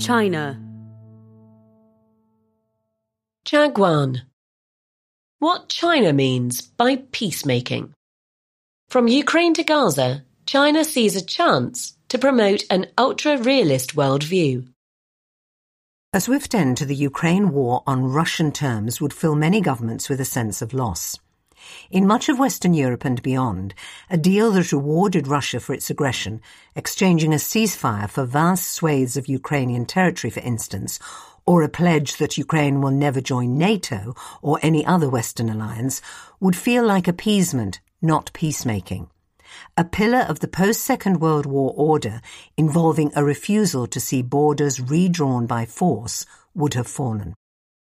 China. Jagwan. What China means by peacemaking. From Ukraine to Gaza, China sees a chance to promote an ultra-realist worldview. A swift end to the Ukraine war on Russian terms would fill many governments with a sense of loss. In much of Western Europe and beyond, a deal that rewarded Russia for its aggression, exchanging a ceasefire for vast swathes of Ukrainian territory, for instance, or a pledge that Ukraine will never join NATO or any other Western alliance, would feel like appeasement, not peacemaking. A pillar of the post-Second World War order involving a refusal to see borders redrawn by force would have fallen.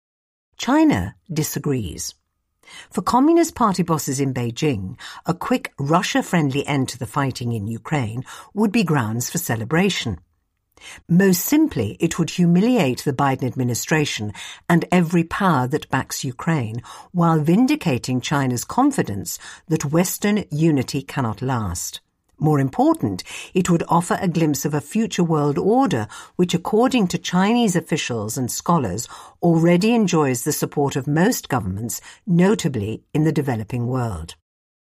China disagrees. For Communist Party bosses in Beijing, a quick Russia-friendly end to the fighting in Ukraine would be grounds for celebration. Most simply, it would humiliate the Biden administration and every power that backs Ukraine, while vindicating China's confidence that Western unity cannot last. More important, it would offer a glimpse of a future world order which, according to Chinese officials and scholars, already enjoys the support of most governments, notably in the developing world.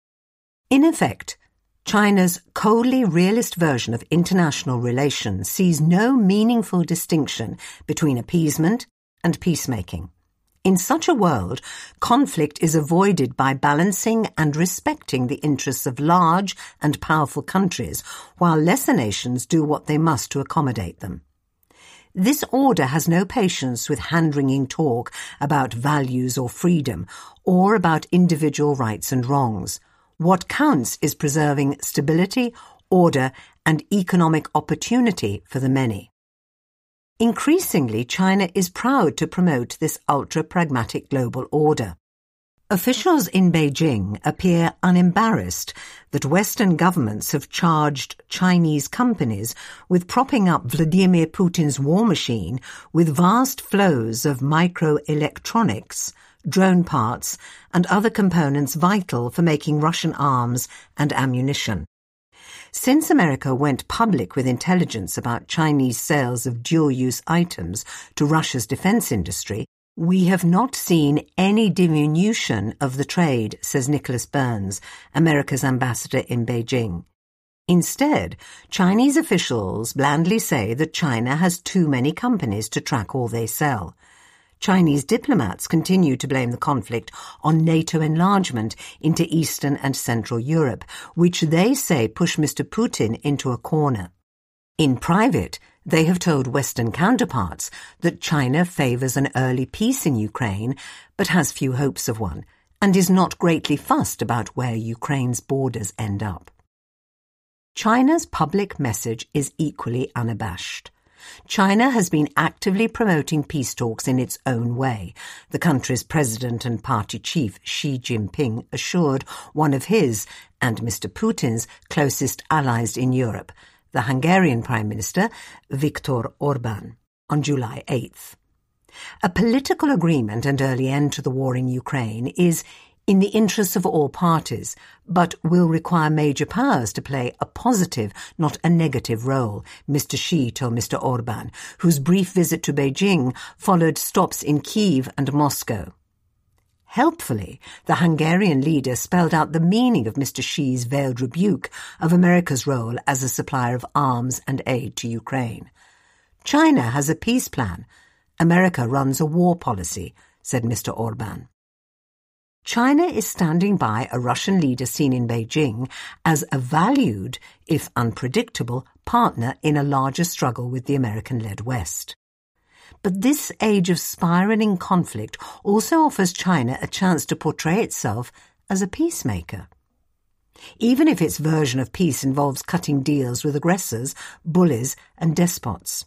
In effect, China's coldly realist version of international relations sees no meaningful distinction between appeasement and peacemaking. In such a world, conflict is avoided by balancing and respecting the interests of large and powerful countries, while lesser nations do what they must to accommodate them. This order has no patience with hand-wringing talk about values or freedom, or about individual rights and wrongs. What counts is preserving stability, order, and economic opportunity for the many. Increasingly, China is proud to promote this ultra-pragmatic global order. Officials in Beijing appear unembarrassed that Western governments have charged Chinese companies with propping up Vladimir Putin's war machine with vast flows of microelectronics, drone parts, and other components vital for making Russian arms and ammunition. Since America went public with intelligence about Chinese sales of dual-use items to Russia's defense industry, we have not seen any diminution of the trade, says Nicholas Burns, America's ambassador in Beijing. Instead, Chinese officials blandly say that China has too many companies to track all they sell. Chinese diplomats continue to blame the conflict on NATO enlargement into Eastern and Central Europe, which they say pushed Mr. Putin into a corner. In private, they have told Western counterparts that China favours an early peace in Ukraine, but has few hopes of one, and is not greatly fussed about where Ukraine's borders end up. China's public message is equally unabashed. China has been actively promoting peace talks in its own way, the country's president and party chief Xi Jinping assured one of his and Mr. Putin's closest allies in Europe, the Hungarian Prime Minister Viktor Orbán, on July 8th. A political agreement and early end to the war in Ukraine is in the interests of all parties, but will require major powers to play a positive, not a negative role, Mr. Xi told Mr. Orbán, whose brief visit to Beijing followed stops in Kyiv and Moscow. Helpfully, the Hungarian leader spelled out the meaning of Mr. Xi's veiled rebuke of America's role as a supplier of arms and aid to Ukraine. China has a peace plan. America runs a war policy, said Mr. Orbán. China is standing by a Russian leader seen in Beijing as a valued, if unpredictable, partner in a larger struggle with the American-led West. But this age of spiraling conflict also offers China a chance to portray itself as a peacemaker. Even if its version of peace involves cutting deals with aggressors, bullies, and despots.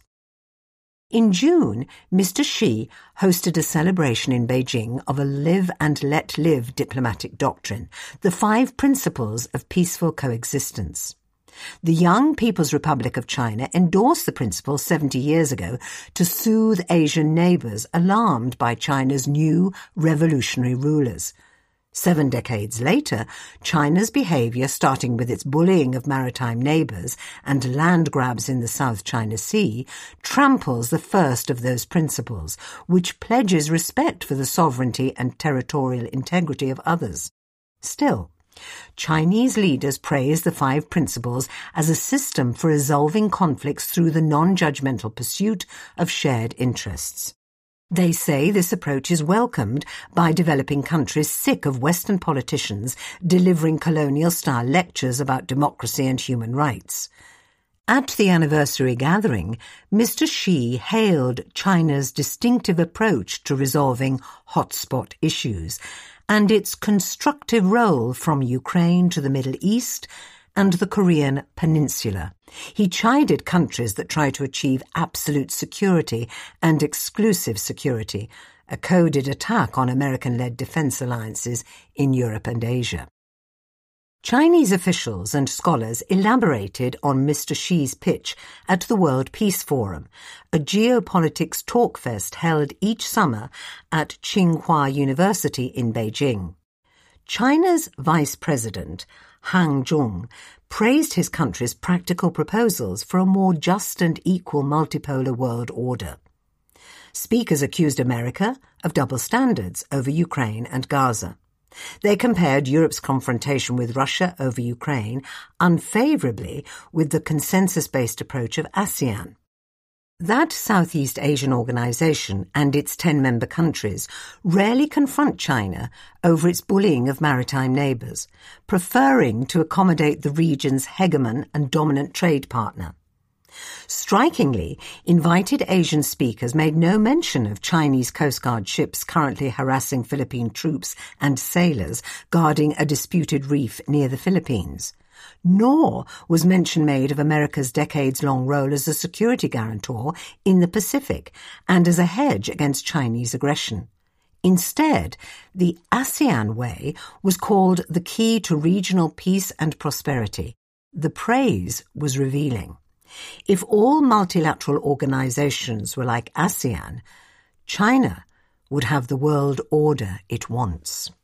In June, Mr. Xi hosted a celebration in Beijing of a live and let live diplomatic doctrine, the 5 principles of peaceful coexistence. The young People's Republic of China endorsed the principle 70 years ago to soothe Asian neighbours alarmed by China's new revolutionary rulers. 7 decades later, China's behaviour, starting with its bullying of maritime neighbours and land grabs in the South China Sea, tramples the first of those principles, which pledges respect for the sovereignty and territorial integrity of others. Still, Chinese leaders praise the 5 principles as a system for resolving conflicts through the non-judgmental pursuit of shared interests. They say this approach is welcomed by developing countries sick of Western politicians delivering colonial-style lectures about democracy and human rights. At the anniversary gathering, Mr. Xi hailed China's distinctive approach to resolving hotspot issues and its constructive role from Ukraine to the Middle East and the Korean Peninsula. He chided countries that try to achieve absolute security and exclusive security, a coded attack on American-led defense alliances in Europe and Asia. Chinese officials and scholars elaborated on Mr. Xi's pitch at the World Peace Forum, a geopolitics talkfest held each summer at Tsinghua University in Beijing. China's Vice President, Han Zhong, praised his country's practical proposals for a more just and equal multipolar world order. Speakers accused America of double standards over Ukraine and Gaza. They compared Europe's confrontation with Russia over Ukraine unfavourably with the consensus-based approach of ASEAN. That Southeast Asian organisation and its 10 member countries rarely confront China over its bullying of maritime neighbours, preferring to accommodate the region's hegemon and dominant trade partner. Strikingly, invited Asian speakers made no mention of Chinese Coast Guard ships currently harassing Philippine troops and sailors guarding a disputed reef near the Philippines. Nor was mention made of America's decades-long role as a security guarantor in the Pacific and as a hedge against Chinese aggression. Instead, the ASEAN way was called the key to regional peace and prosperity. The praise was revealing. If all multilateral organizations were like ASEAN, China would have the world order it wants.